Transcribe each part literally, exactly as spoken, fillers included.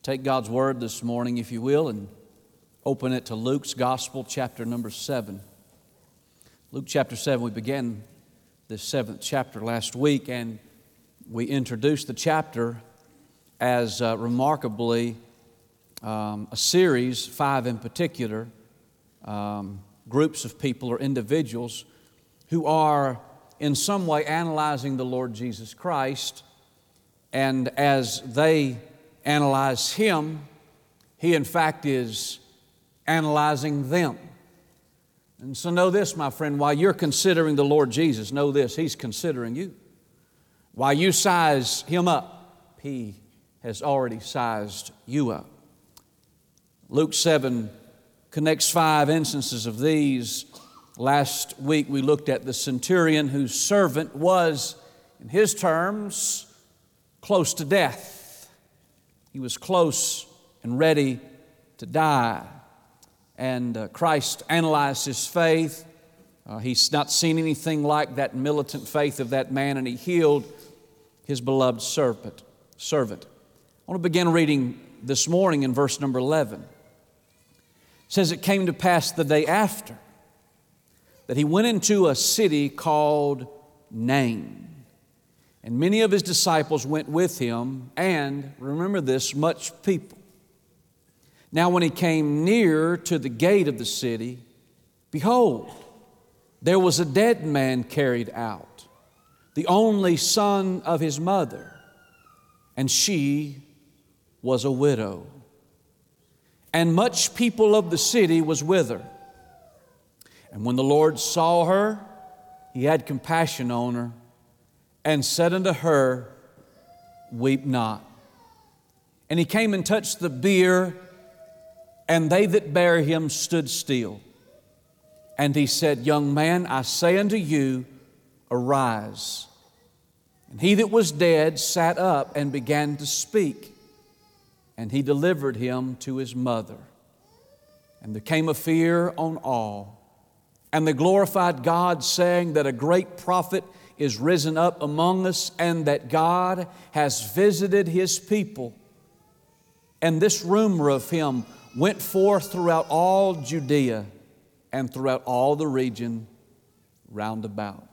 Take God's Word this morning, if you will, and open it to Luke's Gospel, chapter number seven. Luke chapter seven, we began this seventh chapter last week, and we introduced the chapter as uh, remarkably um, a series, five in particular, um, groups of people or individuals who are in some way analyzing the Lord Jesus Christ, and as they analyze Him, He in fact is analyzing them. And so know this, my friend, while you're considering the Lord Jesus, know this, He's considering you. While you size Him up, He has already sized you up. Luke seven connects five instances of these. Last week we looked at the centurion whose servant was, in his terms, close to death. He was close and ready to die. And uh, Christ analyzed his faith. Uh, he's not seen anything like that militant faith of that man, and He healed His beloved servant. servant. I want to begin reading this morning in verse number eleven. It says, "It came to pass the day after that He went into a city called Nain. And many of His disciples went with Him, and," remember this, "much people. Now when He came near to the gate of the city, behold, there was a dead man carried out, the only son of his mother, and she was a widow. And much people of the city was with her. And when the Lord saw her, He had compassion on her, and said unto her, Weep not. And He came and touched the bier, and they that bare him stood still. And He said, Young man, I say unto you, arise. And he that was dead sat up and began to speak. And He delivered him to his mother. And there came a fear on all. And they glorified God, saying that a great prophet is risen up among us, and that God has visited His people. And this rumor of Him went forth throughout all Judea and throughout all the region round about."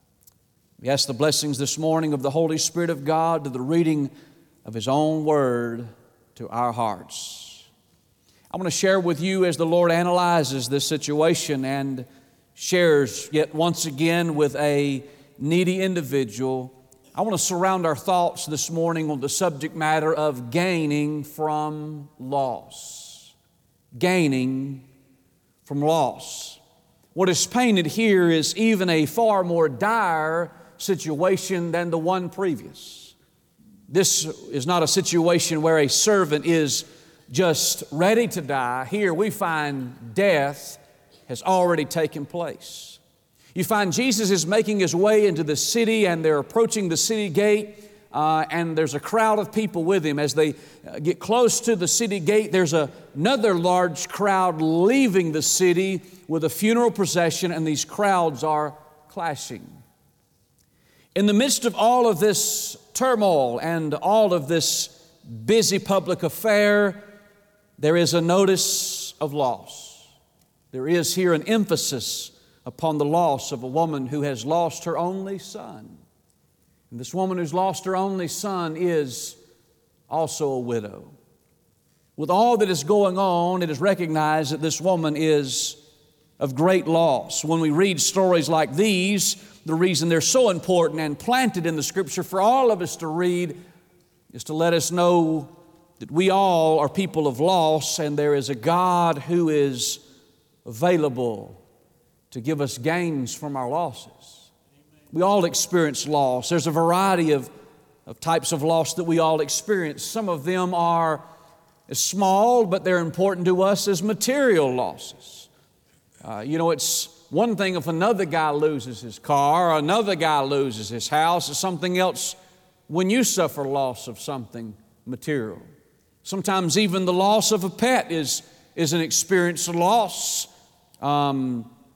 We ask the blessings this morning of the Holy Spirit of God to the reading of His own Word to our hearts. I want to share with you as the Lord analyzes this situation and shares yet once again with a needy individual. I want to surround our thoughts this morning on the subject matter of gaining from loss. Gaining from loss. What is painted here is even a far more dire situation than the one previous. This is not a situation where a servant is just ready to die. Here we find death has already taken place. You find Jesus is making His way into the city, and they're approaching the city gate, uh, and there's a crowd of people with Him. As they uh, get close to the city gate, there's a, another large crowd leaving the city with a funeral procession, and these crowds are clashing. In the midst of all of this turmoil and all of this busy public affair, there is a notice of loss. There is here an emphasis upon the loss of a woman who has lost her only son. And this woman who's lost her only son is also a widow. With all that is going on, it is recognized that this woman is of great loss. When we read stories like these, the reason they're so important and planted in the Scripture for all of us to read is to let us know that we all are people of loss, and there is a God who is available to give us gains from our losses. We all experience loss. There's a variety of, of types of loss that we all experience. Some of them are small, but they're important to us as material losses. Uh, you know, it's one thing if another guy loses his car, or another guy loses his house, or something else when you suffer loss of something material. Sometimes even the loss of a pet is, is an experienced loss. Um,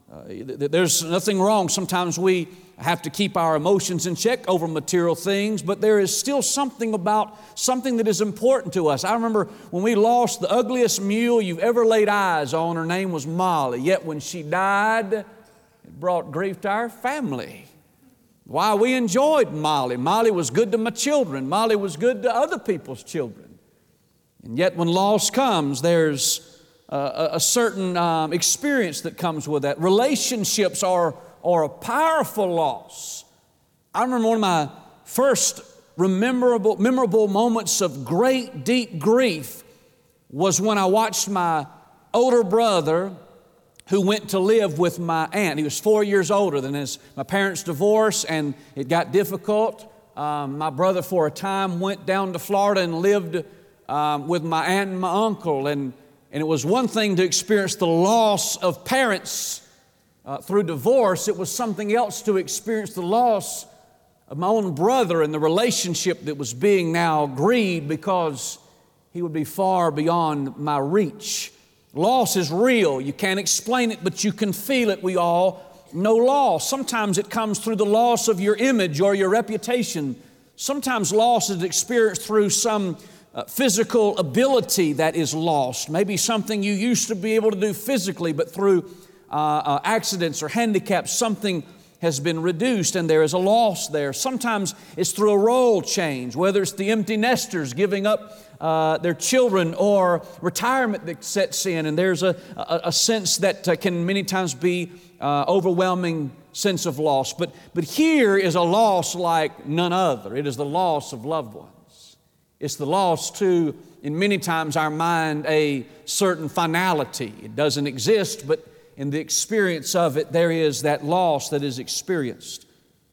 Uh, there's nothing wrong. Sometimes we have to keep our emotions in check over material things, but there is still something about something that is important to us. I remember when we lost the ugliest mule you've ever laid eyes on. Her name was Molly. Yet when she died, it brought grief to our family. Why? We enjoyed Molly. Molly was good to my children. Molly was good to other people's children. And yet when loss comes, there's a, a certain um, experience that comes with that. Relationships are, are a powerful loss. I remember one of my first memorable, memorable moments of great, deep grief was when I watched my older brother who went to live with my aunt. He was four years older than his. My parents divorced, and it got difficult. Um, my brother, for a time, went down to Florida and lived um, with my aunt and my uncle. And, and it was one thing to experience the loss of parents uh, through divorce. It was something else to experience the loss of my own brother and the relationship that was being now grieved because he would be far beyond my reach. Loss is real. You can't explain it, but you can feel it. We all know loss. Sometimes it comes through the loss of your image or your reputation. Sometimes loss is experienced through some uh, physical ability that is lost. Maybe something you used to be able to do physically, but through uh, uh, accidents or handicaps, something has been reduced and there is a loss there. Sometimes it's through a role change, whether it's the empty nesters giving up uh, their children or retirement that sets in, and there's a, a, a sense that uh, can many times be uh, overwhelming sense of loss. But, but here is a loss like none other. It is the loss of loved ones. It's the loss to, in many times our mind, a certain finality. It doesn't exist, but in the experience of it, there is that loss that is experienced.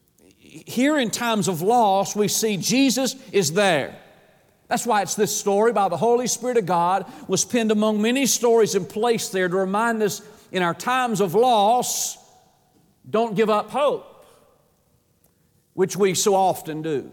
Here in times of loss, we see Jesus is there. That's why it's this story by the Holy Spirit of God was penned among many stories and placed there to remind us in our times of loss, don't give up hope, which we so often do.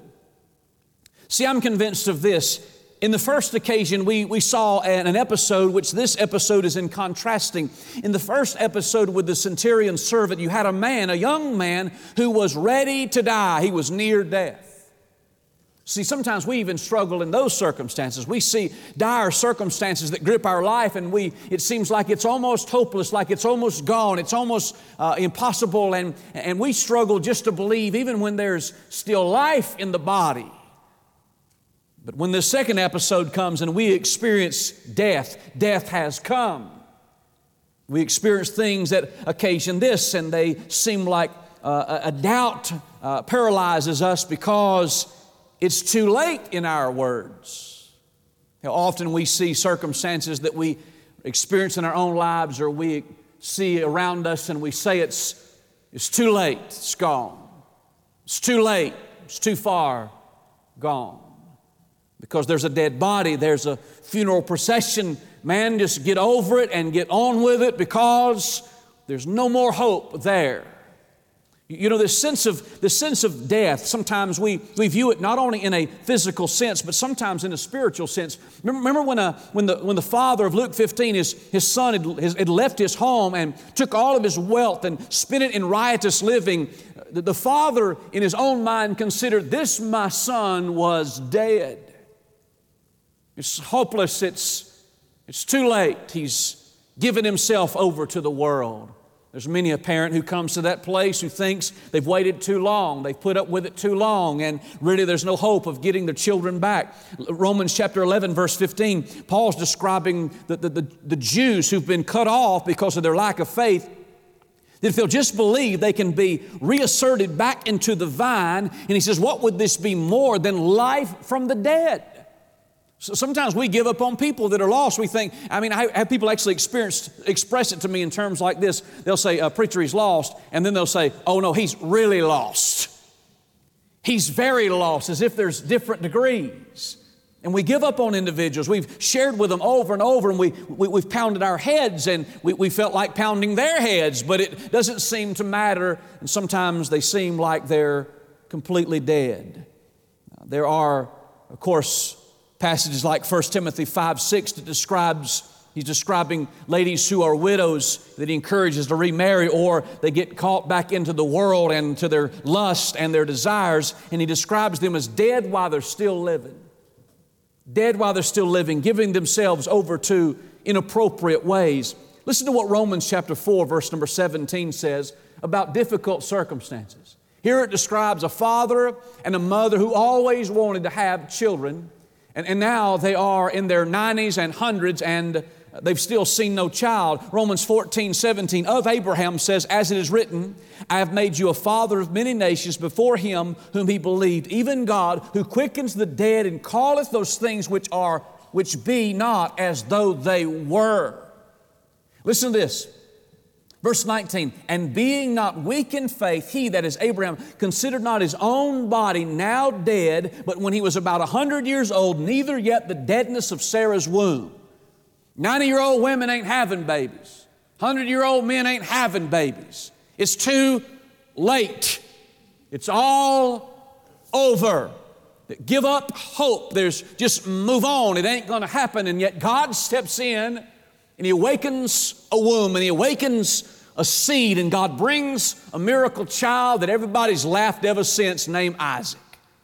See, I'm convinced of this. In the first occasion, we, we saw an, an episode, which this episode is in contrasting. In the first episode with the centurion's servant, you had a man, a young man, who was ready to die. He was near death. See, sometimes we even struggle in those circumstances. We see dire circumstances that grip our life, and we it seems like it's almost hopeless, like it's almost gone, it's almost uh, impossible, and, and we struggle just to believe even when there's still life in the body. But when this second episode comes and we experience death, death has come. We experience things that occasion this, and they seem like uh, a doubt uh, paralyzes us because it's too late in our words. How often we see circumstances that we experience in our own lives or we see around us and we say it's, it's too late, it's gone. It's too late, it's too far gone. Because there's a dead body, there's a funeral procession. Man, just get over it and get on with it because there's no more hope there. You know, this sense of this sense of death, sometimes we, we view it not only in a physical sense, but sometimes in a spiritual sense. Remember, remember when, a, when, the, when the father of Luke fifteen, his, his son had, his, had left his home and took all of his wealth and spent it in riotous living. The, the father, in his own mind, considered this my son was dead. It's hopeless, it's, it's too late. He's given himself over to the world. There's many a parent who comes to that place who thinks they've waited too long, they've put up with it too long, and really there's no hope of getting their children back. Romans chapter eleven, verse fifteen, Paul's describing the, the, the, the Jews who've been cut off because of their lack of faith, that if they'll just believe, they can be reasserted back into the vine. And he says, what would this be more than life from the dead? So sometimes we give up on people that are lost. We think, I mean, I have people actually experience, express it to me in terms like this. They'll say, a preacher, he's lost. And then they'll say, oh no, he's really lost. He's very lost, as if there's different degrees. And we give up on individuals. We've shared with them over and over, and we, we, we've pounded our heads, and we, we felt like pounding their heads, but it doesn't seem to matter. And sometimes they seem like they're completely dead. There are, of course, passages like First Timothy five six that describes He's describing ladies who are widows that he encourages to remarry, or they get caught back into the world and to their lust and their desires, and he describes them as dead while they're still living. Dead while they're still living, giving themselves over to inappropriate ways. Listen to what Romans chapter four, verse number seventeen says about difficult circumstances. Here it describes a father and a mother who always wanted to have children, and, and now they are in their nineties and hundreds, and they've still seen no child. Romans fourteen, seventeen of Abraham says, as it is written, I have made you a father of many nations before him whom he believed, even God, who quickens the dead and calleth those things which are, which be not as though they were. Listen to this. Verse nineteen, and being not weak in faith, he, that is Abraham, considered not his own body now dead, but when he was about a hundred years old, neither yet the deadness of Sarah's womb. ninety-year-old women ain't having babies. hundred-year-old men ain't having babies. It's too late. It's all over. Give up hope. There's just move on. It ain't going to happen. And yet God steps in and He awakens a womb and He awakens a seed, and God brings a miracle child that everybody's laughed ever since, named Isaac.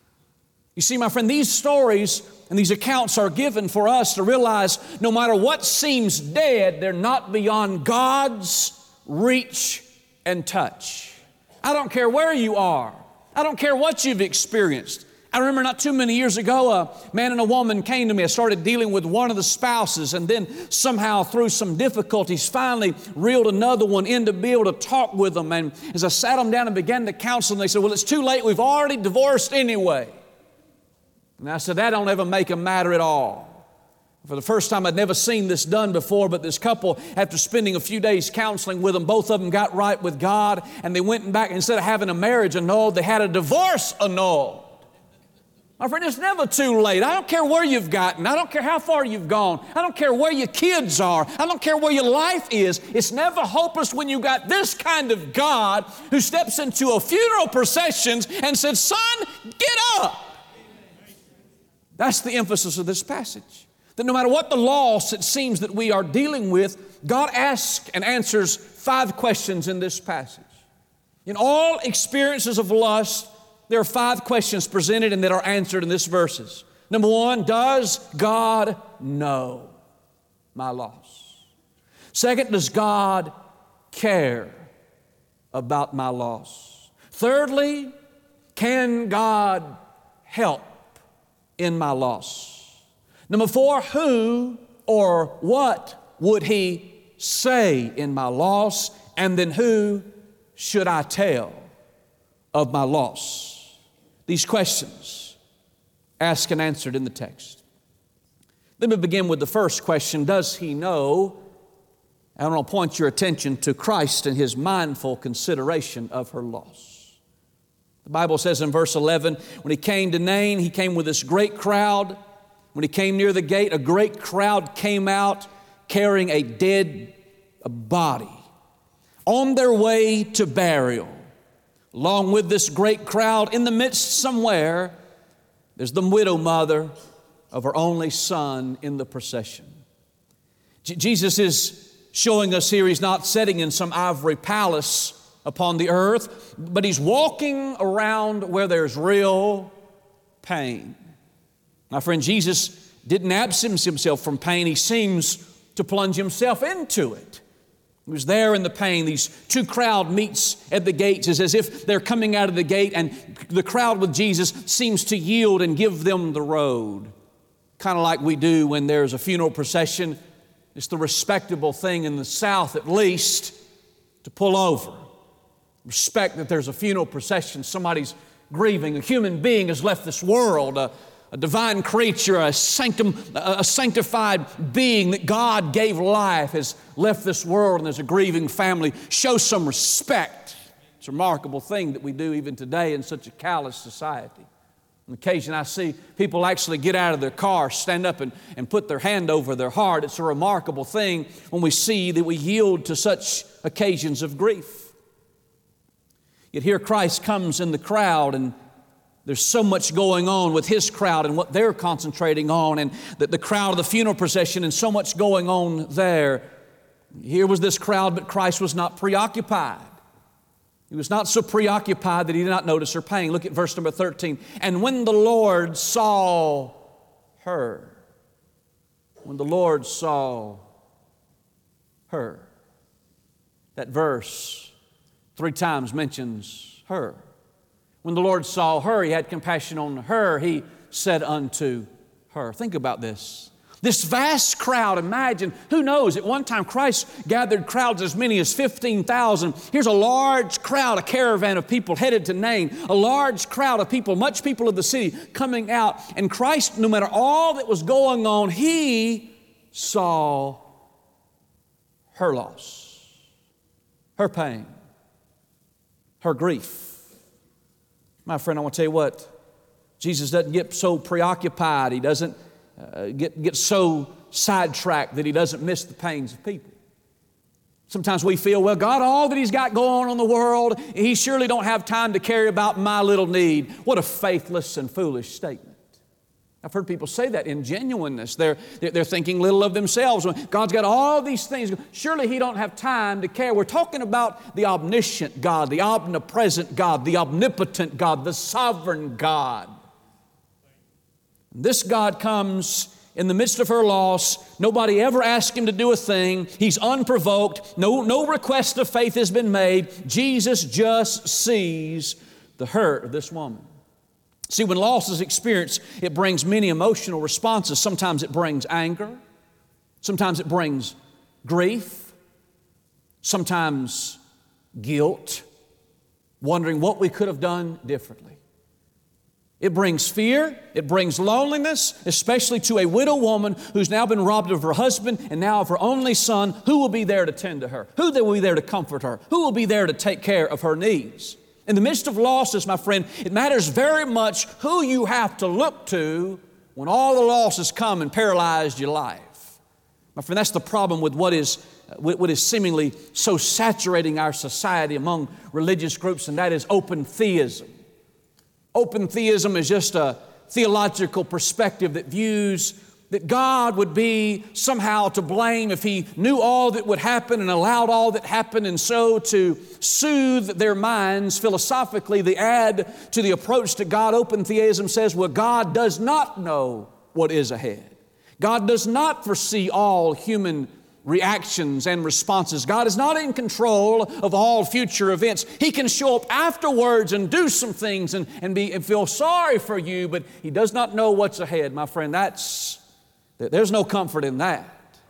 You see, my friend, these stories and these accounts are given for us to realize no matter what seems dead, they're not beyond God's reach and touch. I don't care where you are. I don't care what you've experienced. I remember not too many years ago, a man and a woman came to me. I started dealing with one of the spouses, and then somehow through some difficulties finally reeled another one in to be able to talk with them. And as I sat them down and began to counsel them, they said, well, it's too late. We've already divorced anyway. And I said, that don't ever make a matter at all. For the first time, I'd never seen this done before, but this couple, after spending a few days counseling with them, both of them got right with God, and they went back, instead of having a marriage annulled, they had a divorce annulled. My friend, it's never too late. I don't care where you've gotten. I don't care how far you've gone. I don't care where your kids are. I don't care where your life is. It's never hopeless when you've got this kind of God who steps into a funeral procession and says, son, get up. That's the emphasis of this passage. That no matter what the loss it seems that we are dealing with, God asks and answers five questions in this passage. In all experiences of lust, there are five questions presented and that are answered in these verses. Number one, does God know my loss? Second, does God care about my loss? Thirdly, can God help in my loss? Number four, who or what would He say in my loss? And then who should I tell of my loss? These questions asked and answered in the text. Let me begin with the first question. Does He know? I want to point your attention to Christ and His mindful consideration of her loss. The Bible says in verse eleven, when He came to Nain, He came with this great crowd. When He came near the gate, a great crowd came out carrying a dead body on their way to burial. Along with this great crowd, in the midst somewhere, there's the widow mother of her only son in the procession. J- Jesus is showing us here He's not sitting in some ivory palace upon the earth, but He's walking around where there's real pain. My friend, Jesus didn't absent Himself from pain. He seems to plunge Himself into it. He was there in the pain. These two crowd meets at the gates. It's as if they're coming out of the gate, and the crowd with Jesus seems to yield and give them the road. Kind of like we do when there's a funeral procession. It's the respectable thing in the South, at least, to pull over. Respect that there's a funeral procession. Somebody's grieving. A human being has left this world. A, A divine creature, a, sanctum, a sanctified being that God gave life has left this world, and there's a grieving family. Show some respect. It's a remarkable thing that we do even today in such a callous society. On occasion I see people actually get out of their car, stand up and, and put their hand over their heart. It's a remarkable thing when we see that we yield to such occasions of grief. Yet here Christ comes in the crowd, and There's so much going on with his crowd and what they're concentrating on, and the, the crowd of the funeral procession, and so much going on there. Here was this crowd, but Christ was not preoccupied. He was not so preoccupied that he did not notice her pain. Look at verse number thirteen. And when the Lord saw her, when the Lord saw her, that verse three times mentions her. When the Lord saw her, he had compassion on her. He said unto her. Think about this. This vast crowd, imagine, who knows, at one time Christ gathered crowds as many as fifteen thousand. Here's a large crowd, a caravan of people headed to Nain, a large crowd of people, much people of the city coming out. And Christ, no matter all that was going on, He saw her loss, her pain, her grief. My friend, I want to tell you what, Jesus doesn't get so preoccupied. He doesn't uh, get, get so sidetracked that He doesn't miss the pains of people. Sometimes we feel, well, God, all that He's got going on in the world, He surely don't have time to care about my little need. What a faithless and foolish statement. I've heard people say that in genuineness. They're, they're thinking little of themselves. God's got all these things. Surely He don't have time to care. We're talking about the omniscient God, the omnipresent God, the omnipotent God, the sovereign God. This God comes in the midst of her loss. Nobody ever asked Him to do a thing. He's unprovoked. No, no request of faith has been made. Jesus just sees the hurt of this woman. See, when loss is experienced, it brings many emotional responses. Sometimes it brings anger. Sometimes it brings grief. Sometimes guilt, wondering what we could have done differently. It brings fear. It brings loneliness, especially to a widow woman who's now been robbed of her husband and now of her only son. Who will be there to tend to her? Who will be there to comfort her? Who will be there to take care of her needs? In the midst of losses, my friend, it matters very much who you have to look to when all the losses come and paralyzed your life. My friend, that's the problem with what is, what is seemingly so saturating our society among religious groups, and that is open theism. Open theism is just a theological perspective that views that God would be somehow to blame if He knew all that would happen and allowed all that happened, and so to soothe their minds philosophically, they add to the approach to God. Open theism says, well, God does not know what is ahead. God does not foresee all human reactions and responses. God is not in control of all future events. He can show up afterwards and do some things and, and, be, and feel sorry for you, but He does not know what's ahead. My friend, that's There's no comfort in that.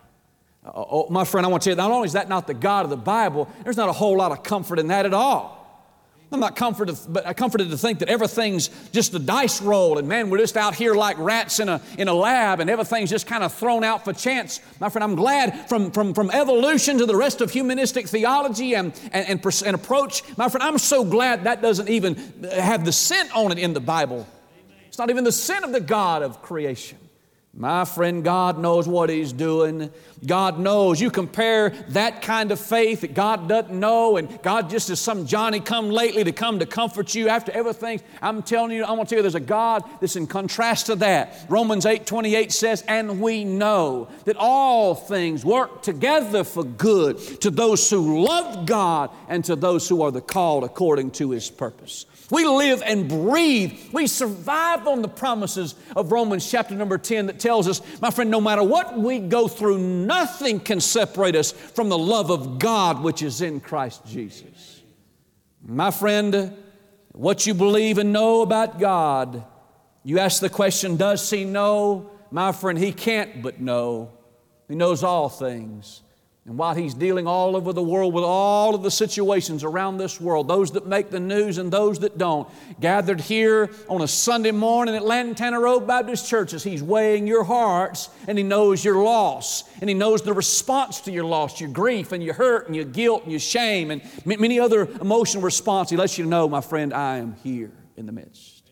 Oh, my friend, I want to tell you, not only is that not the God of the Bible, there's not a whole lot of comfort in that at all. I'm not comforted, but I'm comforted to think that everything's just a dice roll, and man, we're just out here like rats in a, in a lab, and everything's just kind of thrown out for chance. My friend, I'm glad from, from, from evolution to the rest of humanistic theology and, and, and, and approach, my friend, I'm so glad that doesn't even have the scent on it in the Bible. It's not even the scent of the God of creation. My friend, God knows what He's doing. God knows. You compare that kind of faith that God doesn't know, and God just is some Johnny come lately to come to comfort you after everything. I'm telling you, I want to tell you, there's a God that's in contrast to that. Romans eight twenty-eight says, and we know that all things work together for good to those who love God and to those who are the called according to His purpose. We live and breathe. We survive on the promises of Romans chapter number ten that tells us, my friend, no matter what we go through, nothing can separate us from the love of God which is in Christ Jesus. My friend, what you believe and know about God, you ask the question, does He know? My friend, He can't but know. He knows all things. And while He's dealing all over the world with all of the situations around this world, those that make the news and those that don't, gathered here on a Sunday morning at Lantana Road Baptist Church, as He's weighing your hearts, and He knows your loss, and He knows the response to your loss, your grief and your hurt and your guilt and your shame and many other emotional responses. He lets you know, my friend, I am here in the midst.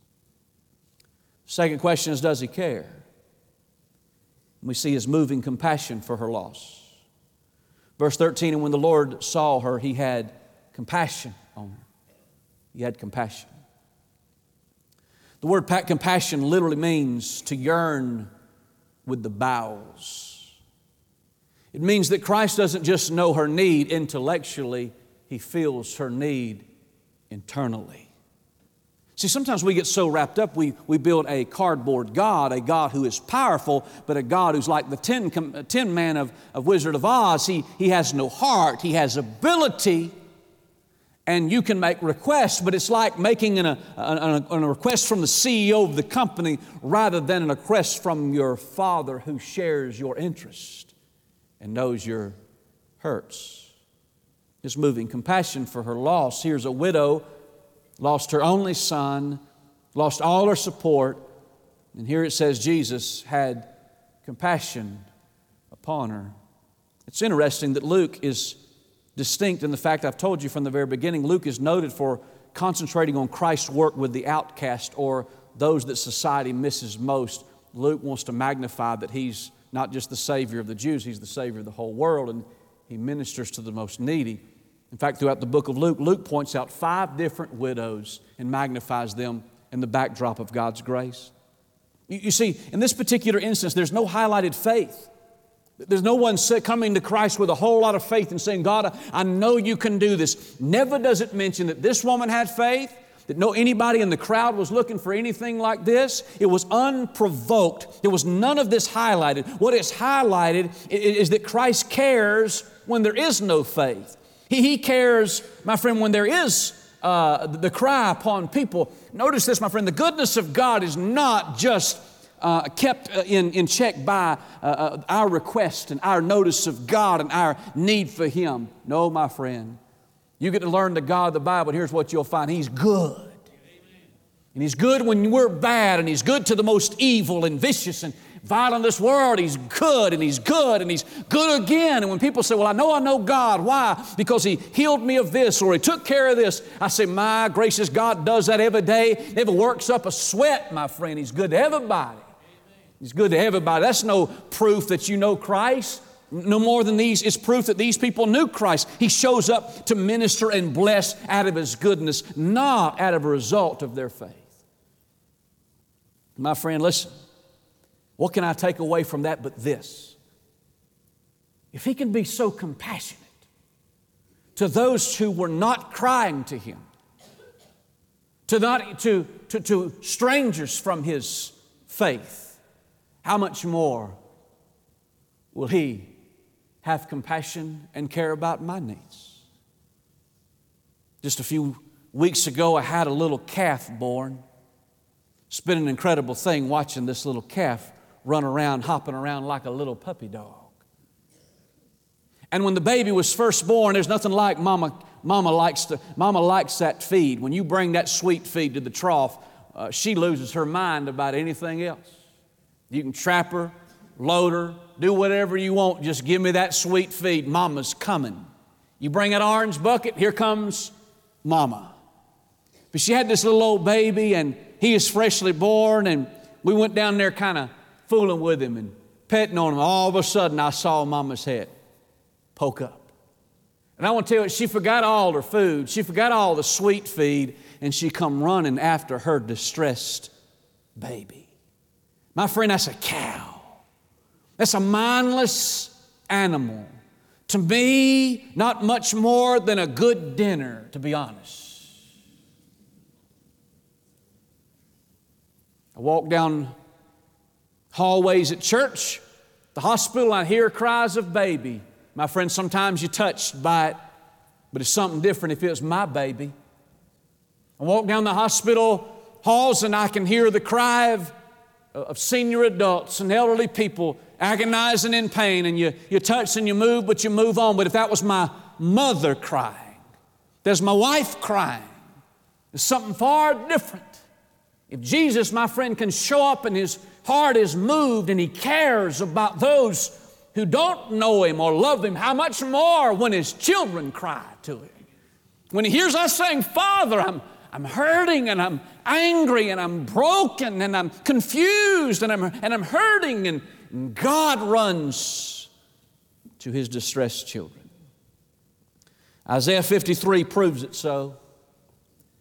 Second question is, does He care? We see His moving compassion for her loss. Verse thirteen, and when the Lord saw her, He had compassion on her. He had compassion. The word compassion literally means to yearn with the bowels. It means that Christ doesn't just know her need intellectually, He feels her need internally. See, sometimes we get so wrapped up, we, we build a cardboard God, a God who is powerful, but a God who's like the tin, tin man of, of Wizard of Oz. He, he has no heart, He has ability, and you can make requests, but it's like making an, a, a, a request from the C E O of the company rather than a request from your Father who shares your interest and knows your hurts. This moving compassion for her loss. Here's a widow, lost her only son, lost all her support, and here it says Jesus had compassion upon her. It's interesting that Luke is distinct in the fact I've told you from the very beginning. Luke is noted for concentrating on Christ's work with the outcast or those that society misses most. Luke wants to magnify that He's not just the Savior of the Jews, He's the Savior of the whole world, and He ministers to the most needy. In fact, throughout the book of Luke, Luke points out five different widows and magnifies them in the backdrop of God's grace. You, you see, in this particular instance, there's no highlighted faith. There's no one coming to Christ with a whole lot of faith and saying, God, I know you can do this. Never does it mention that this woman had faith, that no anybody in the crowd was looking for anything like this. It was unprovoked. There was none of this highlighted. What is highlighted is that Christ cares when there is no faith. He, he cares, my friend, when there is uh, the cry upon people. Notice this, my friend, the goodness of God is not just uh, kept in, in check by uh, uh, our request and our notice of God and our need for Him. No, my friend. You get to learn the God of the Bible, and here's what you'll find. He's good. And He's good when we're bad, and He's good to the most evil and vicious and violent in this world. He's good, and He's good, and He's good again. And when people say, well, I know I know God. Why? Because He healed me of this, or He took care of this. I say, my gracious, God does that every day. Never works up a sweat, my friend. He's good to everybody. He's good to everybody. That's no proof that you know Christ. No more than these, it's proof that these people knew Christ. He shows up to minister and bless out of His goodness, not out of a result of their faith. My friend, listen. What can I take away from that but this? If He can be so compassionate to those who were not crying to Him, to, not, to, to, to strangers from His faith, how much more will He have compassion and care about my needs? Just a few weeks ago, I had a little calf born. It's been an incredible thing watching this little calf run around, hopping around like a little puppy dog. And when the baby was first born, there's nothing like mama, mama likes to, mama likes that feed. When you bring that sweet feed to the trough, uh, she loses her mind about anything else. You can trap her, load her, do whatever you want. Just give me that sweet feed. Mama's coming. You bring an orange bucket, here comes Mama. But she had this little old baby, and he is freshly born, and we went down there kind of fooling with him and petting on him. All of a sudden, I saw Mama's head poke up. And I want to tell you, she forgot all her food. She forgot all the sweet feed, and she come running after her distressed baby. My friend, that's a cow. That's a mindless animal. To me, not much more than a good dinner, to be honest. I walk down hallways at church, the hospital, and I hear cries of baby. My friend, sometimes you're touched by it, but it's something different if it was my baby. I walk down the hospital halls and I can hear the cry of, of senior adults and elderly people agonizing in pain, and you, you touch and you move, but you move on. But if that was my mother crying, there's my wife crying, there's something far different. If Jesus, my friend, can show up and His heart is moved and He cares about those who don't know Him or love Him, how much more when His children cry to Him? When He hears us saying, Father, I'm, I'm hurting and I'm angry and I'm broken and I'm confused and I'm, and I'm hurting, and God runs to His distressed children. Isaiah fifty-three proves it so.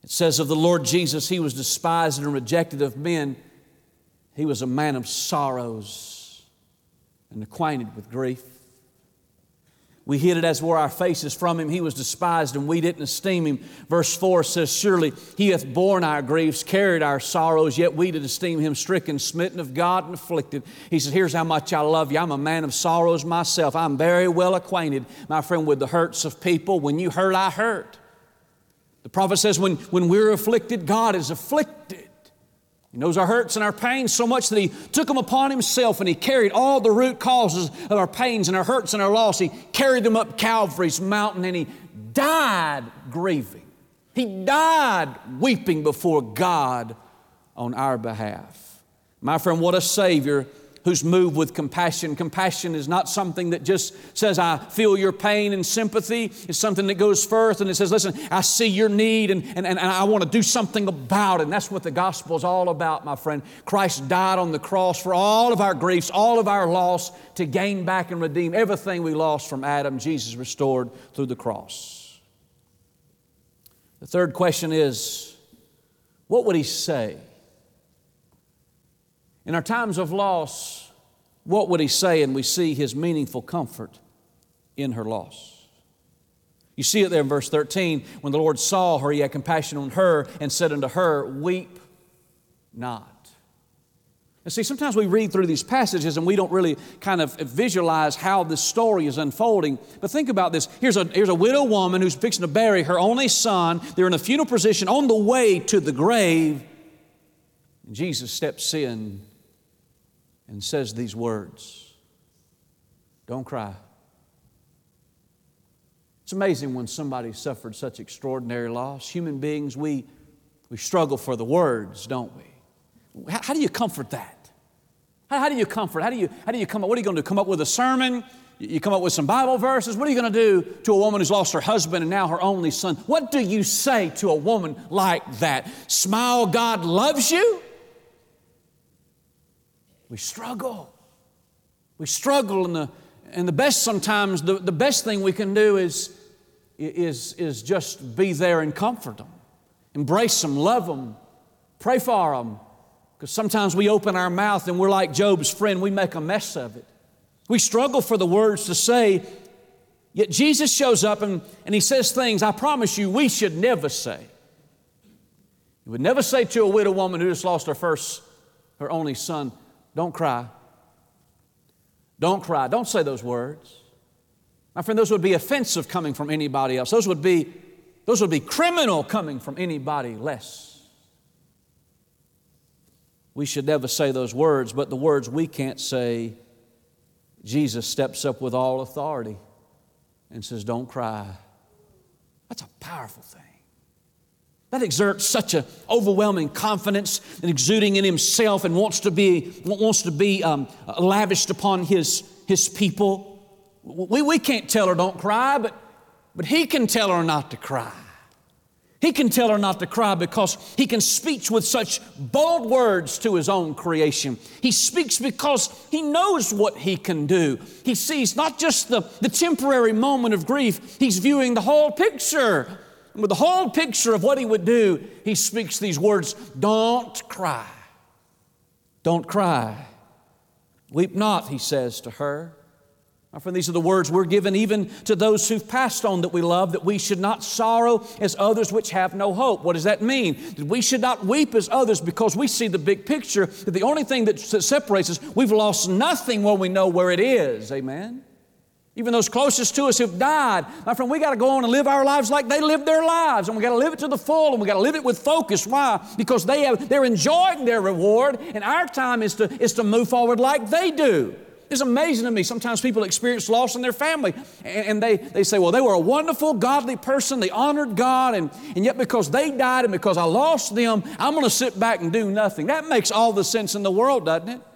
It says of the Lord Jesus, He was despised and rejected of men. He was a man of sorrows and acquainted with grief. We hid it as were our faces from Him. He was despised and we didn't esteem Him. Verse four says, surely He hath borne our griefs, carried our sorrows, yet we did esteem Him stricken, smitten of God, and afflicted. He said, here's how much I love you. I'm a man of sorrows myself. I'm very well acquainted, my friend, with the hurts of people. When you hurt, I hurt. The prophet says when, when we're afflicted, God is afflicted. He knows our hurts and our pains so much that He took them upon Himself and He carried all the root causes of our pains and our hurts and our loss. He carried them up Calvary's mountain and He died grieving. He died weeping before God on our behalf. My friend, what a Savior who's moved with compassion. Compassion is not something that just says, I feel your pain and sympathy. It's something that goes first and it says, listen, I see your need and, and, and I want to do something about it. And that's what the gospel is all about, my friend. Christ died on the cross for all of our griefs, all of our loss, to gain back and redeem everything we lost from Adam. Jesus restored through the cross. The third question is, what would He say? In our times of loss, what would He say? And we see His meaningful comfort in her loss. You see it there in verse thirteen. When the Lord saw her, He had compassion on her and said unto her, weep not. And see, sometimes we read through these passages and we don't really kind of visualize how this story is unfolding. But think about this. Here's a, here's a widow woman who's fixing to bury her only son. They're in a funeral procession on the way to the grave. And Jesus steps in and says these words, don't cry. It's amazing when somebody suffered such extraordinary loss. Human beings, we, we struggle for the words, don't we? How, how do you comfort that? How, how do you comfort? How do you, how do you come up? What are you going to do? Come up with a sermon? You come up with some Bible verses? What are you going to do to a woman who's lost her husband and now her only son? What do you say to a woman like that? Smile, God loves you? We struggle. We struggle, and the, and the best sometimes, the, the best thing we can do is, is, is just be there and comfort them. Embrace them, love them, pray for them. Because sometimes we open our mouth and we're like Job's friend, we make a mess of it. We struggle for the words to say, yet Jesus shows up and, and He says things, I promise you, we should never say. He would never say to a widow woman who just lost her first, her only son, don't cry. Don't cry. Don't say those words. My friend, those would be offensive coming from anybody else. Those would be, those would be criminal coming from anybody less. We should never say those words, but the words we can't say, Jesus steps up with all authority and says, don't cry. That's a powerful thing. That exerts such an overwhelming confidence and exuding in Himself and wants to be, wants to be um, lavished upon His, His people. We, we can't tell her don't cry, but, but He can tell her not to cry. He can tell her not to cry because He can speak with such bold words to His own creation. He speaks because He knows what He can do. He sees not just the, the temporary moment of grief, He's viewing the whole picture. With the whole picture of what He would do, He speaks these words, don't cry. Don't cry. Weep not, He says to her. My friend, these are the words we're given even to those who've passed on that we love, that we should not sorrow as others which have no hope. What does that mean? That we should not weep as others because we see the big picture, that the only thing that separates us, we've lost nothing when we know where it is. Amen? Even those closest to us who've died. My friend, we got to go on and live our lives like they lived their lives. And we got to live it to the full, and we got to live it with focus. Why? Because they have, they're enjoying their reward, and our time is to, is to move forward like they do. It's amazing to me. Sometimes people experience loss in their family, and, and they, they say, well, they were a wonderful, godly person. They honored God, and, and yet because they died and because I lost them, I'm going to sit back and do nothing. That makes all the sense in the world, doesn't it?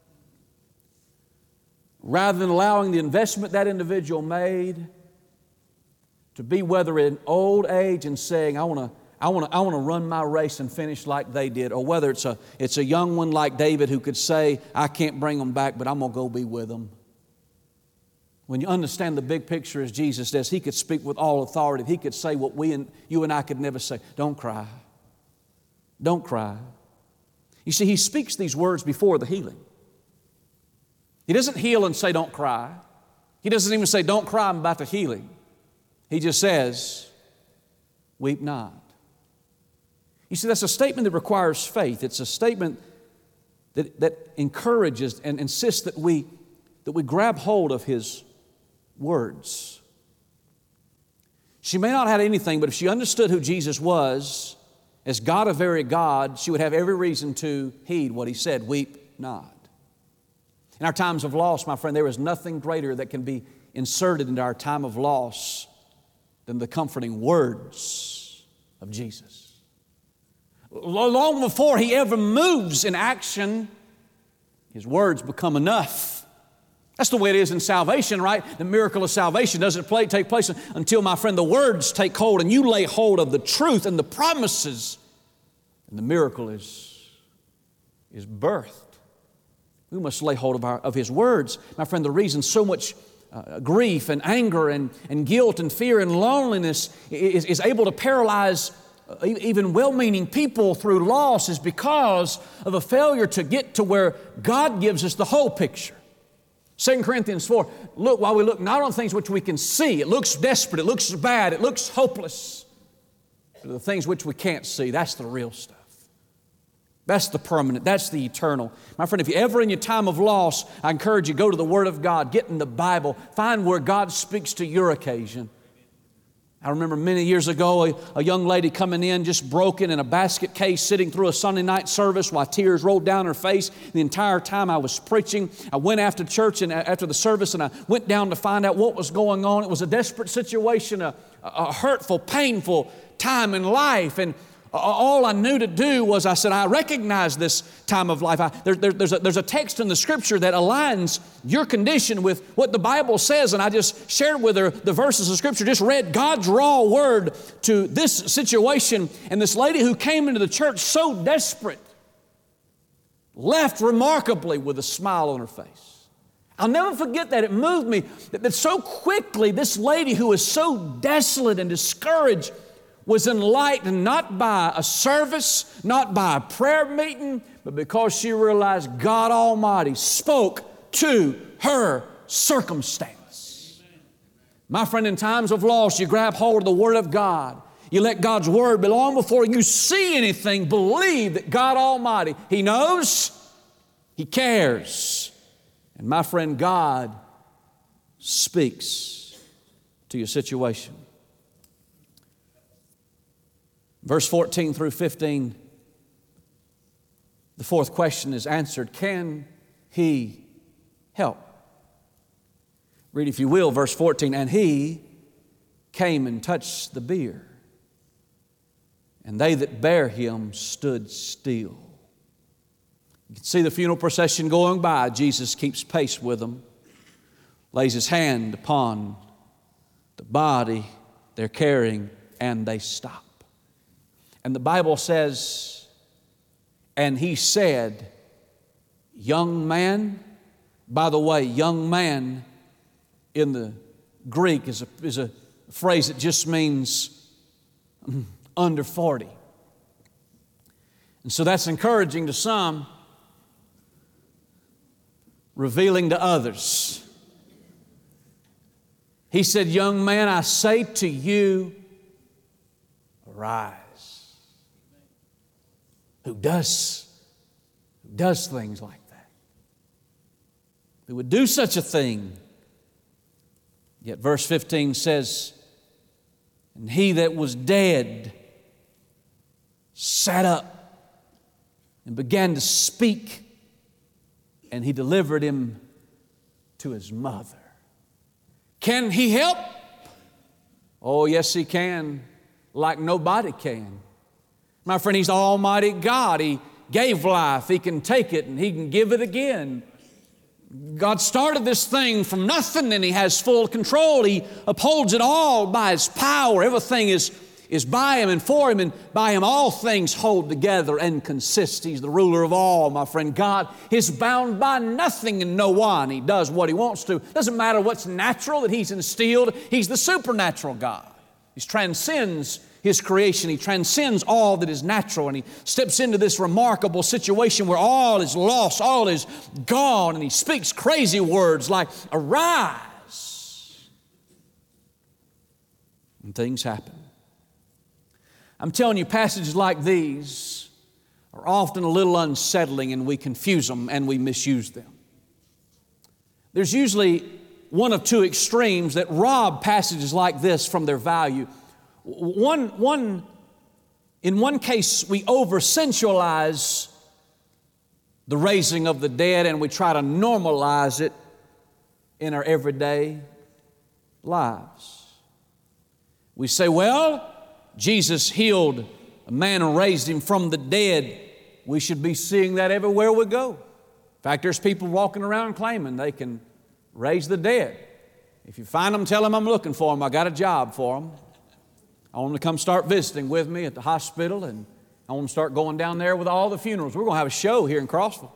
Rather than allowing the investment that individual made to be whether in old age and saying, I want to I want to I want to run my race and finish like they did, or whether it's a it's a young one like David who could say, I can't bring them back, but I'm going to go be with them. When you understand the big picture as Jesus does, He could speak with all authority. He could say what we and you and I could never say. Don't cry. Don't cry. You see, He speaks these words before the healing. He doesn't heal and say, don't cry. He doesn't even say, don't cry, I'm about to heal him. He just says, weep not. You see, that's a statement that requires faith. It's a statement that, that encourages and insists that we, that we grab hold of His words. She may not have had anything, but if she understood who Jesus was, as God of very God, she would have every reason to heed what He said, weep not. In our times of loss, my friend, there is nothing greater that can be inserted into our time of loss than the comforting words of Jesus. Long before He ever moves in action, His words become enough. That's the way it is in salvation, right? The miracle of salvation doesn't play, take place until, my friend, the words take hold and you lay hold of the truth and the promises, and the miracle is, is birthed. We must lay hold of, our, of His words. My friend, the reason so much uh, grief and anger and, and guilt and fear and loneliness is, is able to paralyze uh, even well-meaning people through loss is because of a failure to get to where God gives us the whole picture. Second Corinthians four, look, while we look not on things which we can see, it looks desperate, it looks bad, it looks hopeless, but the things which we can't see, that's the real stuff. That's the permanent. That's the eternal. My friend, if you're ever in your time of loss, I encourage you, go to the Word of God, get in the Bible, find where God speaks to your occasion. I remember many years ago, a, a young lady coming in just broken in a basket case, sitting through a Sunday night service while tears rolled down her face. The entire time I was preaching, I went after church and after the service, and I went down to find out what was going on. It was a desperate situation, a, a hurtful, painful time in life, and all I knew to do was I said, I recognize this time of life. I, there, there, there's, a, there's a text in the Scripture that aligns your condition with what the Bible says, and I just shared with her the verses of Scripture, just read God's raw word to this situation, and this lady who came into the church so desperate left remarkably with a smile on her face. I'll never forget that. It moved me that, that so quickly this lady who was so desolate and discouraged was enlightened not by a service, not by a prayer meeting, but because she realized God Almighty spoke to her circumstance. My friend, in times of loss, you grab hold of the Word of God. You let God's Word be long before you see anything. Believe that God Almighty, He knows, He cares. And my friend, God speaks to your situation. Verse fourteen through fifteen, the fourth question is answered. Can He help? Read, if you will, verse fourteen. And He came and touched the bier, and they that bare Him stood still. You can see the funeral procession going by. Jesus keeps pace with them, lays His hand upon the body they're carrying, and they stop. And the Bible says, and He said, young man. By the way, young man in the Greek is a, is a phrase that just means under forty. And so that's encouraging to some, revealing to others. He said, young man, I say to you, arise. Who does, who does things like that? Who would do such a thing? Yet verse fifteen says, and he that was dead sat up and began to speak, and He delivered him to his mother. Can He help? Oh, yes, He can, like nobody can. My friend, He's Almighty God. He gave life. He can take it and He can give it again. God started this thing from nothing, and He has full control. He upholds it all by His power. Everything is, is by Him and for Him, and by Him all things hold together and consist. He's the ruler of all, my friend. God is bound by nothing and no one. He does what He wants to. Doesn't matter what's natural that He's instilled. He's the supernatural God. He transcends His creation. He transcends all that is natural, and He steps into this remarkable situation where all is lost, all is gone, and He speaks crazy words like, arise. And things happen. I'm telling you, passages like these are often a little unsettling, and we confuse them and we misuse them. There's usually one of two extremes that rob passages like this from their value. One, one, in one case, we over-sensualize the raising of the dead, and we try to normalize it in our everyday lives. We say, well, Jesus healed a man and raised him from the dead. We should be seeing that everywhere we go. In fact, there's people walking around claiming they can raise the dead. If you find them, tell them I'm looking for them. I got a job for them. I want them to come start visiting with me at the hospital, and I want them to start going down there with all the funerals. We're going to have a show here in Crossville.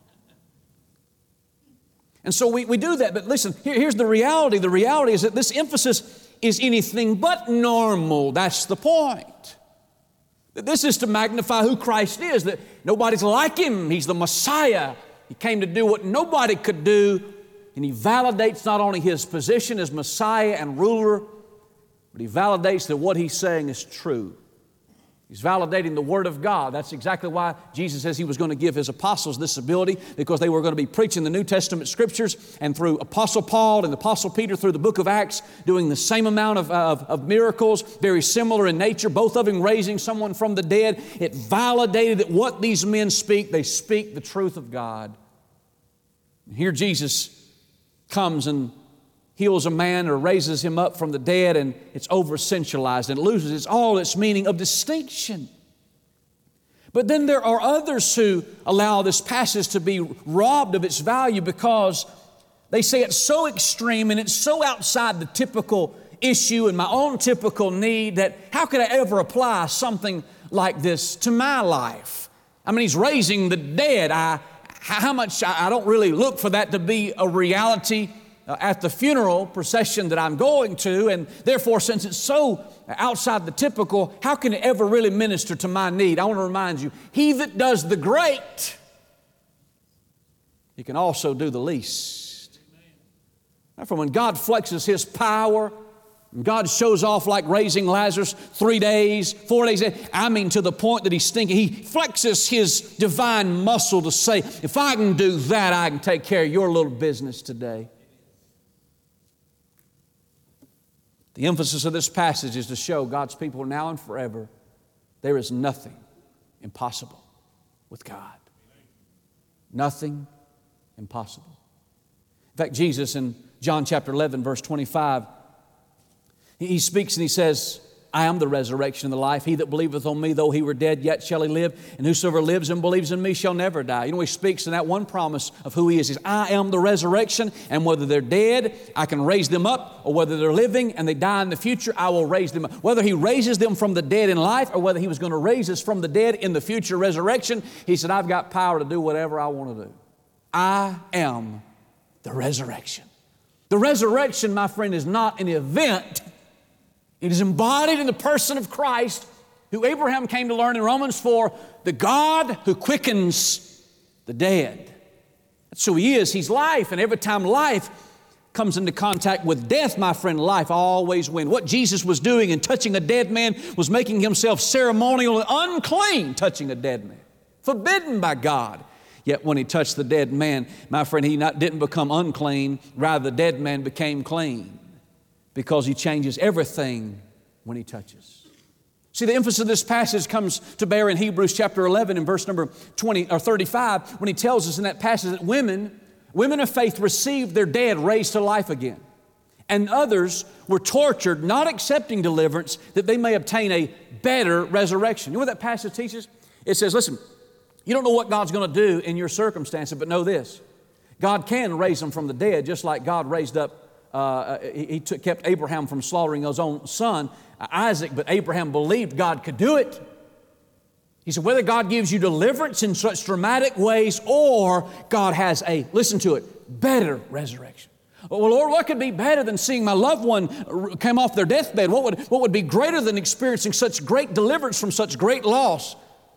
And so we, we do that, but listen, here, here's the reality. The reality is that this emphasis is anything but normal. That's the point. That this is to magnify who Christ is, that nobody's like Him. He's the Messiah. He came to do what nobody could do, and He validates not only His position as Messiah and ruler, but He validates that what He's saying is true. He's validating the Word of God. That's exactly why Jesus says He was going to give His apostles this ability, because they were going to be preaching the New Testament Scriptures, and through Apostle Paul and Apostle Peter through the book of Acts, doing the same amount of, of, of miracles, very similar in nature, both of them raising someone from the dead. It validated that what these men speak, they speak the truth of God. And here Jesus comes and heals a man or raises him up from the dead, and it's over-sensualized and it loses its, all its meaning of distinction. But then there are others who allow this passage to be robbed of its value because they say it's so extreme and it's so outside the typical issue and my own typical need that how could I ever apply something like this to my life? I mean, He's raising the dead. I, how much, I, I don't really look for that to be a reality Uh, at the funeral procession that I'm going to, and therefore, since it's so outside the typical, how can it ever really minister to my need? I want to remind you, He that does the great, He can also do the least. Therefore, when God flexes His power, and God shows off like raising Lazarus three days, four days, I mean to the point that He's thinking, He flexes His divine muscle to say, if I can do that, I can take care of your little business today. The emphasis of this passage is to show God's people now and forever there is nothing impossible with God. Nothing impossible. In fact, Jesus in John chapter eleven, verse twenty-five, He speaks and He says, I am the resurrection and the life. He that believeth on me, though he were dead, yet shall he live. And whosoever lives and believes in me shall never die. You know, He speaks in that one promise of who He is. He says, I am the resurrection, and whether they're dead, I can raise them up, or whether they're living and they die in the future, I will raise them up. Whether He raises them from the dead in life, or whether He was going to raise us from the dead in the future resurrection, He said, I've got power to do whatever I want to do. I am the resurrection. The resurrection, my friend, is not an event. It is embodied in the person of Christ, who Abraham came to learn in Romans four, the God who quickens the dead. That's who He is. He's life, and every time life comes into contact with death, my friend, life always wins. What Jesus was doing in touching a dead man was making Himself ceremonially unclean, touching a dead man, forbidden by God. Yet when He touched the dead man, my friend, He not, didn't become unclean, rather the dead man became clean. Because He changes everything when He touches. See, the emphasis of this passage comes to bear in Hebrews chapter eleven and verse number twenty or thirty-five, when he tells us in that passage that women, women of faith received their dead raised to life again. And others were tortured, not accepting deliverance, that they may obtain a better resurrection. You know what that passage teaches? It says, listen, you don't know what God's going to do in your circumstances, but know this. God can raise them from the dead, just like God raised up uh, he, he took, kept Abraham from slaughtering his own son, Isaac, but Abraham believed God could do it. He said, whether God gives you deliverance in such dramatic ways or God has a, listen to it, better resurrection. Well, Lord, what could be better than seeing my loved one come off their deathbed? What would, what would be greater than experiencing such great deliverance from such great loss?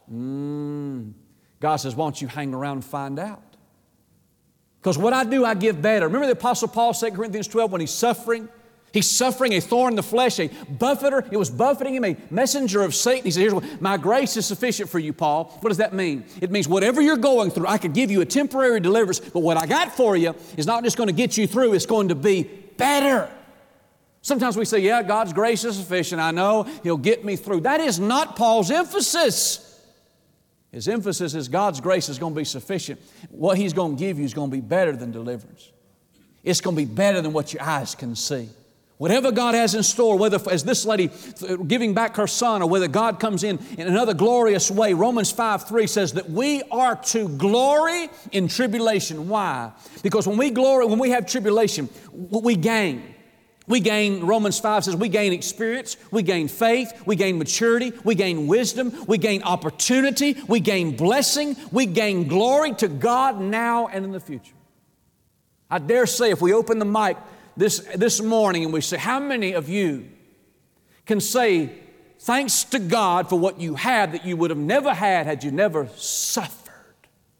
Mm. God says, why don't you hang around and find out? Because what I do, I give better. Remember the Apostle Paul, Second Corinthians twelve, when he's suffering? He's suffering a thorn in the flesh, a buffeter. It was buffeting him, a messenger of Satan. He said, here's what, my grace is sufficient for you, Paul. What does that mean? It means whatever you're going through, I could give you a temporary deliverance, but what I got for you is not just going to get you through, it's going to be better. Sometimes we say, yeah, God's grace is sufficient. I know He'll get me through. That is not Paul's emphasis. His emphasis is God's grace is going to be sufficient. What He's going to give you is going to be better than deliverance. It's going to be better than what your eyes can see. Whatever God has in store, whether as this lady giving back her son or whether God comes in in another glorious way, Romans five three says that we are to glory in tribulation. Why? Because when we glory, when we have tribulation, we gain. We gain, Romans five says, we gain experience, we gain faith, we gain maturity, we gain wisdom, we gain opportunity, we gain blessing, we gain glory to God now and in the future. I dare say if we open the mic This, this morning and we say, how many of you can say thanks to God for what you had that you would have never had had you never suffered?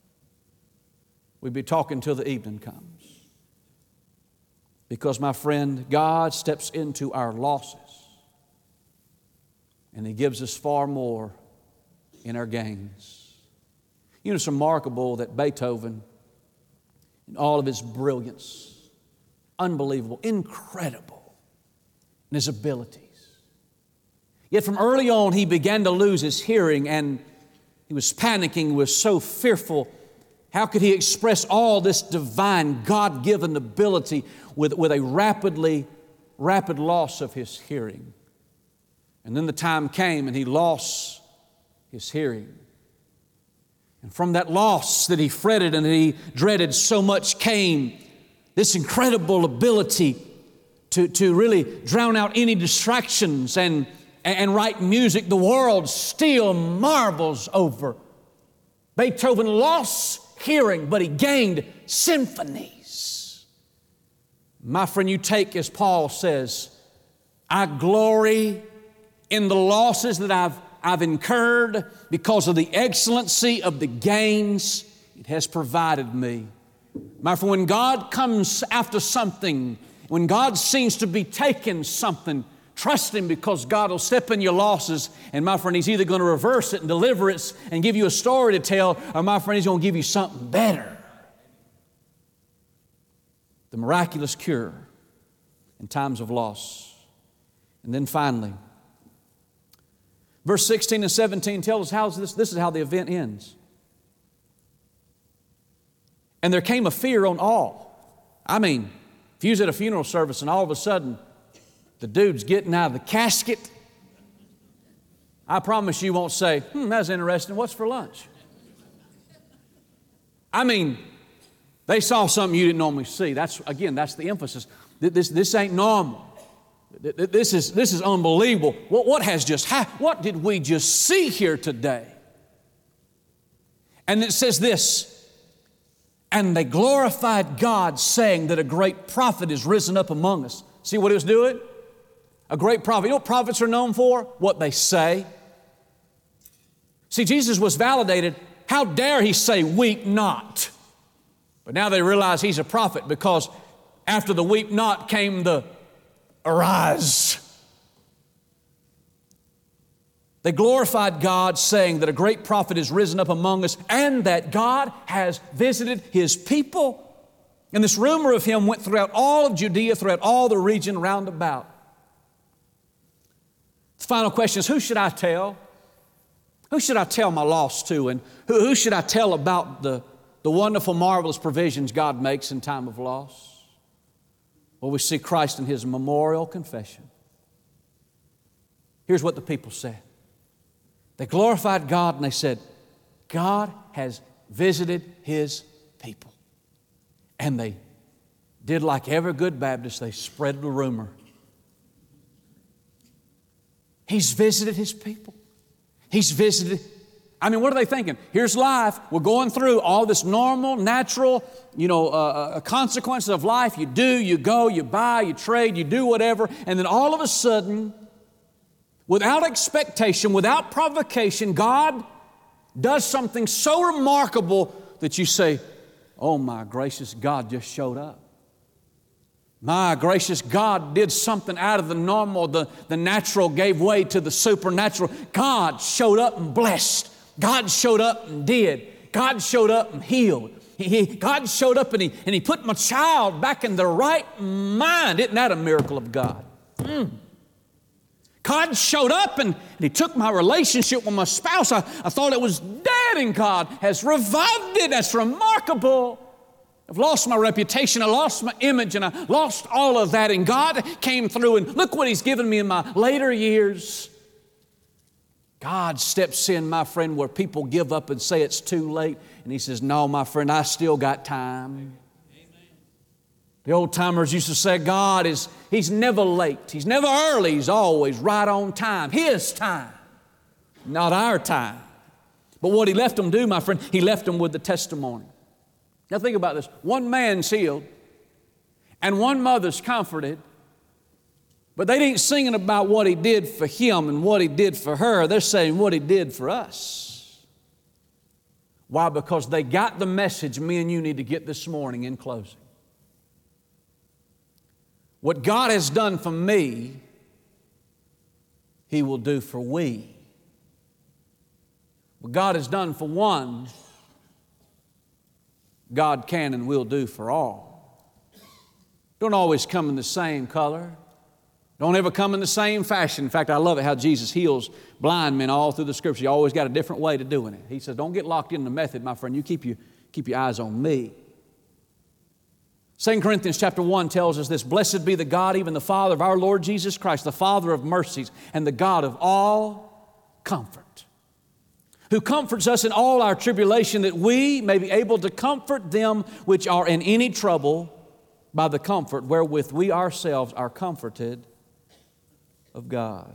We'd be talking till the evening comes. Because, my friend, God steps into our losses and He gives us far more in our gains. You know, it's remarkable that Beethoven, in all of his brilliance, unbelievable, incredible in his abilities. Yet from early on, he began to lose his hearing and he was panicking, was so fearful. How could he express all this divine, God-given ability with, with a rapidly, rapid loss of his hearing? And then the time came and he lost his hearing. And from that loss that he fretted and that he dreaded so much came this incredible ability to, to really drown out any distractions and, and write music the world still marvels over. Beethoven lost hearing, but he gained symphonies. My friend, you take, as Paul says, I glory in the losses that I've, I've incurred because of the excellency of the gains it has provided me. My friend, when God comes after something, when God seems to be taking something, trust Him because God will step in your losses. And my friend, He's either going to reverse it and deliver it and give you a story to tell, or my friend, He's going to give you something better. The miraculous cure in times of loss. And then finally, verse sixteen and seventeen tell us how this, this is how the event ends. And there came a fear on all. I mean, if you was at a funeral service and all of a sudden the dude's getting out of the casket, I promise you won't say, hmm, that's interesting. What's for lunch? I mean, they saw something you didn't normally see. That's, again, that's the emphasis. This, this ain't normal. This is, this is unbelievable. What, what has just happened? What did we just see here today? And it says this, and they glorified God, saying that a great prophet is risen up among us. See what he was doing? A great prophet. You know what prophets are known for? What they say. See, Jesus was validated. How dare he say, weep not? But now they realize he's a prophet because after the weep not came the arise. They glorified God, saying that a great prophet is risen up among us and that God has visited His people. And this rumor of Him went throughout all of Judea, throughout all the region round about. The final question is, who should I tell? Who should I tell my loss to? And who, who should I tell about the, the wonderful, marvelous provisions God makes in time of loss? Well, we see Christ in His memorial confession. Here's what the people said. They glorified God and they said, God has visited His people. And they did like every good Baptist, they spread the rumor. He's visited His people. He's visited. I mean, what are they thinking? Here's life. We're going through all this normal, natural, you know, uh, uh, consequences of life. You do, you go, you buy, you trade, you do whatever. And then all of a sudden, without expectation, without provocation, God does something so remarkable that you say, oh my gracious, God just showed up. My gracious, God did something out of the normal. The, the natural gave way to the supernatural. God showed up and blessed. God showed up and did. God showed up and healed. He, he, God showed up and he, and he put my child back in the right mind. Isn't that a miracle of God? Mm. God showed up and, and He took my relationship with my spouse. I, I thought it was dead, and God has revived it. That's remarkable. I've lost my reputation, I lost my image, and I lost all of that, and God came through, and look what He's given me in my later years. God steps in, my friend, where people give up and say it's too late, and He says, no, my friend, I still got time. The old timers used to say, God is, He's never late. He's never early. He's always right on time. His time, not our time. But what He left them do, my friend, He left them with the testimony. Now think about this. One man's healed and one mother's comforted, but they ain't singing about what He did for him and what He did for her. They're saying what He did for us. Why? Because they got the message me and you need to get this morning in closing. What God has done for me, He will do for we. What God has done for one, God can and will do for all. Don't always come in the same color. Don't ever come in the same fashion. In fact, I love it how Jesus heals blind men all through the Scripture. He always got a different way to doing it. He says, don't get locked in the method, my friend. You keep your, keep your eyes on me. Second Corinthians chapter one tells us this, blessed be the God, even the Father of our Lord Jesus Christ, the Father of mercies and the God of all comfort, who comforts us in all our tribulation, that we may be able to comfort them which are in any trouble by the comfort wherewith we ourselves are comforted of God.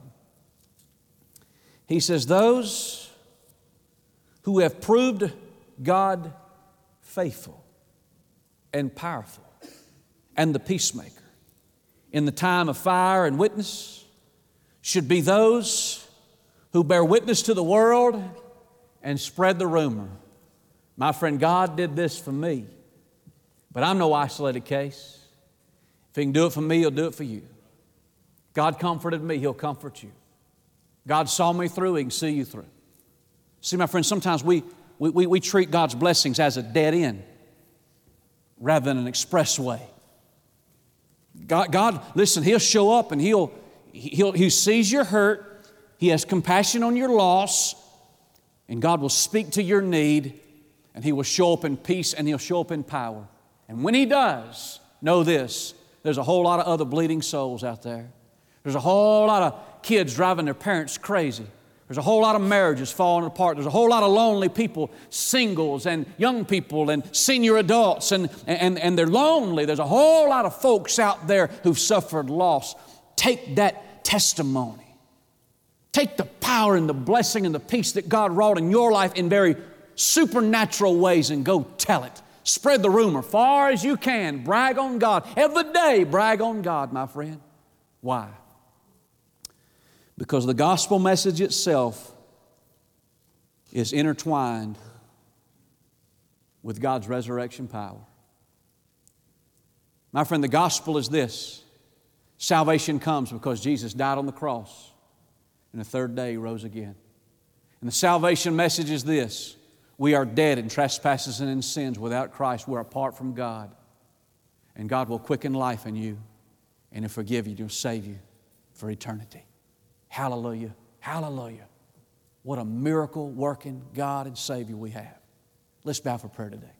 He says, those who have proved God faithful and powerful and the peacemaker in the time of fire and witness should be those who bear witness to the world and spread the rumor. My friend, God did this for me, but I'm no isolated case. If He can do it for me, He'll do it for you. God comforted me, He'll comfort you. God saw me through, He can see you through. See, my friend, sometimes we, we, we, we treat God's blessings as a dead end rather than an expressway. God, God, listen, He'll show up and He'll, He'll, He sees your hurt. He has compassion on your loss, and God will speak to your need, and He will show up in peace and He'll show up in power. And when He does, know this, there's a whole lot of other bleeding souls out there. There's a whole lot of kids driving their parents crazy. There's a whole lot of marriages falling apart. There's a whole lot of lonely people, singles and young people and senior adults, and, and, and they're lonely. There's a whole lot of folks out there who've suffered loss. Take that testimony. Take the power and the blessing and the peace that God wrought in your life in very supernatural ways and go tell it. Spread the rumor far as you can. Brag on God. Every day, brag on God, my friend. Why? Because the gospel message itself is intertwined with God's resurrection power. My friend, the gospel is this. Salvation comes because Jesus died on the cross, and the third day He rose again. And the salvation message is this. We are dead in trespasses and in sins. Without Christ, we're apart from God. And God will quicken life in you, and He'll forgive you, He'll save you for eternity. Hallelujah, hallelujah. What a miracle working God and Savior we have. Let's bow for prayer today.